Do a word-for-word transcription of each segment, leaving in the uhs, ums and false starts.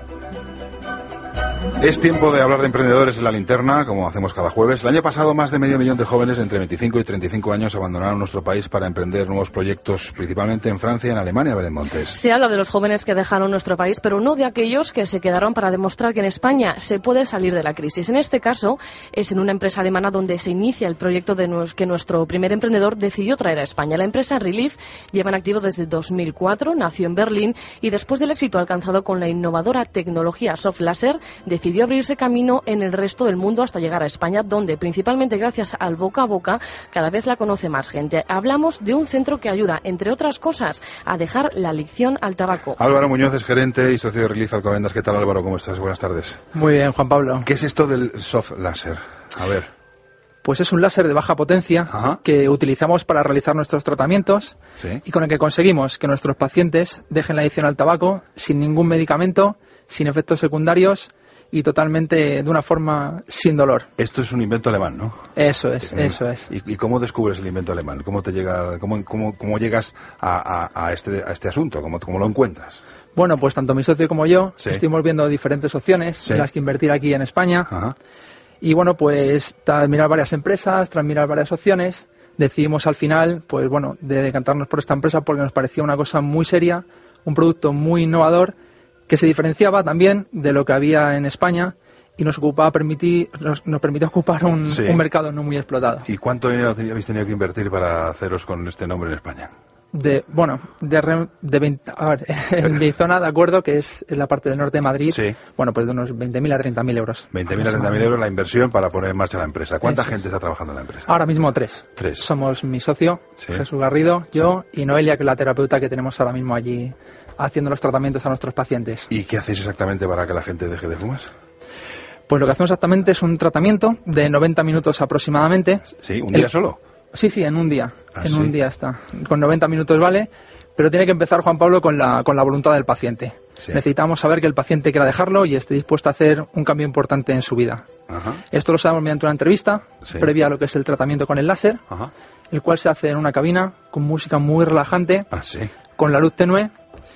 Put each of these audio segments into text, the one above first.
Es tiempo de hablar de emprendedores en la linterna, como hacemos cada jueves. El año pasado, más de medio millón de jóvenes de entre veinticinco y treinta y cinco años abandonaron nuestro país para emprender nuevos proyectos, principalmente en Francia y en Alemania. Belén Montes. Se habla de los jóvenes que dejaron nuestro país, pero no de aquellos que se quedaron para demostrar que en España se puede salir de la crisis. En este caso, es en una empresa alemana donde se inicia el proyecto de nos, que nuestro primer emprendedor decidió traer a España. La empresa Relief lleva en activo desde dos mil cuatro, nació en Berlín y después del éxito alcanzado con la innovadora tecnología Soft Laser, decidió abrirse camino en el resto del mundo hasta llegar a España, donde principalmente gracias al boca a boca cada vez la conoce más gente. Hablamos de un centro que ayuda, entre otras cosas, a dejar la adicción al tabaco. Álvaro Muñoz es gerente y socio de Relief Alcobendas. ¿Qué tal, Álvaro? ¿Cómo estás? Buenas tardes. Muy bien, Juan Pablo. ¿Qué es esto del Soft Laser? A ver. Pues es un láser de baja potencia. Ajá. Que utilizamos para realizar nuestros tratamientos. ¿Sí? Y con el que conseguimos que nuestros pacientes dejen la adicción al tabaco sin ningún medicamento, sin efectos secundarios y totalmente de una forma sin dolor. Esto es un invento alemán, ¿no? Eso es, eh, eso es. ¿Y, y cómo descubres el invento alemán? ¿Cómo te llega, cómo, cómo, cómo llegas a, a, a, este, a este asunto? ¿Cómo, cómo lo encuentras? Bueno, pues tanto mi socio como yo sí. estuvimos viendo diferentes opciones sí. en las que invertir aquí en España. Ajá. Y bueno, pues tras mirar varias empresas, tras mirar varias opciones, decidimos al final, pues bueno, de decantarnos por esta empresa porque nos parecía una cosa muy seria, un producto muy innovador, que se diferenciaba también de lo que había en España y nos ocupaba permitir, nos, nos permitió ocupar un, sí. un mercado no muy explotado. ¿Y cuánto dinero habéis tenido que invertir para haceros con este nombre en España? De, bueno, de, de veinte, a ver, en mi zona, de acuerdo, que es en la parte del norte de Madrid, sí. bueno, pues de unos veinte mil a treinta mil euros. veinte mil a treinta mil euros la inversión para poner en marcha la empresa. ¿Cuánta Eso gente es. está trabajando en la empresa? Ahora mismo tres. Tres. Somos mi socio, sí. Jesús Garrido, yo sí. y Noelia, que es la terapeuta que tenemos ahora mismo allí haciendo los tratamientos a nuestros pacientes. ¿Y qué hacéis exactamente para que la gente deje de fumar? Pues lo que hacemos exactamente es un tratamiento de noventa minutos aproximadamente. ¿Sí? ¿Un día El... solo? Sí, sí, en un día. ¿Ah, en sí? un día está. Con noventa minutos vale, pero tiene que empezar, Juan Pablo, con la, con la voluntad del paciente. Sí. Necesitamos saber que el paciente quiera dejarlo y esté dispuesto a hacer un cambio importante en su vida. Ajá. Esto lo sabemos mediante una entrevista sí. previa a lo que es el tratamiento con el láser, Ajá. el cual se hace en una cabina con música muy relajante, ¿Ah, sí? con la luz tenue.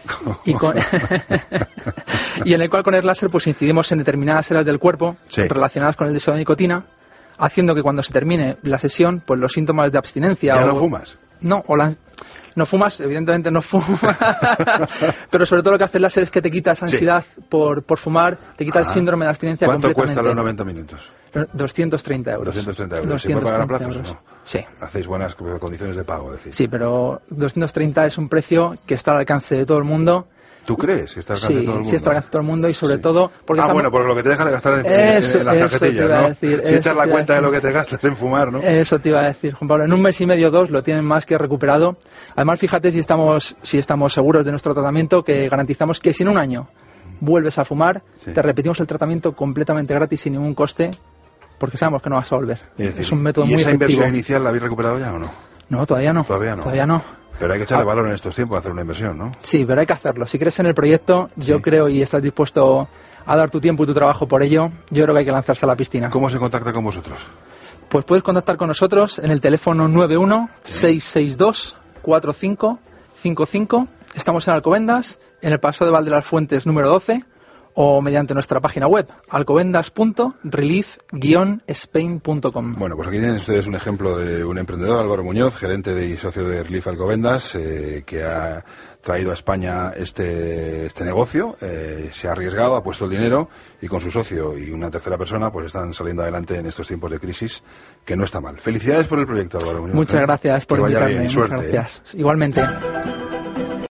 y, con y en el cual con el láser pues incidimos en determinadas áreas del cuerpo sí. relacionadas con el deseo de nicotina, haciendo que cuando se termine la sesión pues los síntomas de abstinencia ¿Ya o, no fumas? No, o la, no fumas, evidentemente no fumas, pero sobre todo lo que hace el láser es que te quita esa ansiedad sí. por, por fumar, te quita ah. el síndrome de abstinencia ¿Cuánto completamente. cuesta los noventa minutos? doscientos treinta euros. doscientos treinta euros. doscientos ¿Se puede pagar a treinta plazos euros. o no? Sí. Hacéis buenas condiciones de pago, decís. Sí, pero doscientos treinta es un precio que está al alcance de todo el mundo. ¿Tú crees que está al alcance sí, de todo el mundo? Sí, está al alcance de todo el mundo y sobre sí. todo... Porque ah, estamos... bueno, por lo que te deja de gastar en, eso, en, en las cajetillas, ¿no? Decir, si echas la cuenta de lo que te gastas en fumar, ¿no? Eso te iba a decir, Juan Pablo. En un mes y medio o dos lo tienen más que recuperado. Además, fíjate si estamos, si estamos seguros de nuestro tratamiento, que garantizamos que si en un año vuelves a fumar, sí. te repetimos el tratamiento completamente gratis sin ningún coste, porque sabemos que no vas a volver. Es, decir, es un método ¿y muy esa efectivo. Inversión inicial la habéis recuperado ya o no? No, todavía no. Todavía no. Todavía no. Pero hay que echarle valor en estos tiempos a hacer una inversión, ¿no? Sí, pero hay que hacerlo. Si crees en el proyecto, sí. yo creo, y estás dispuesto a dar tu tiempo y tu trabajo por ello, yo creo que hay que lanzarse a la piscina. ¿Cómo se contacta con vosotros? Pues puedes contactar con nosotros en el teléfono nueve uno seis seis dos cuatro cinco cinco cinco. Estamos en Alcobendas, en el Paso de Val de las Fuentes número doce, o mediante nuestra página web, alcobendas punto relief guion spain punto com. Bueno, pues aquí tienen ustedes un ejemplo de un emprendedor, Álvaro Muñoz, gerente de, y socio de Relief Alcobendas, eh, que ha traído a España este, este negocio, eh, se ha arriesgado, ha puesto el dinero y con su socio y una tercera persona pues están saliendo adelante en estos tiempos de crisis, que no está mal. Felicidades por el proyecto, Álvaro Muñoz. Muchas gracias por que vaya invitarme. Bien, y Muchas suerte, gracias. ¿eh? Igualmente.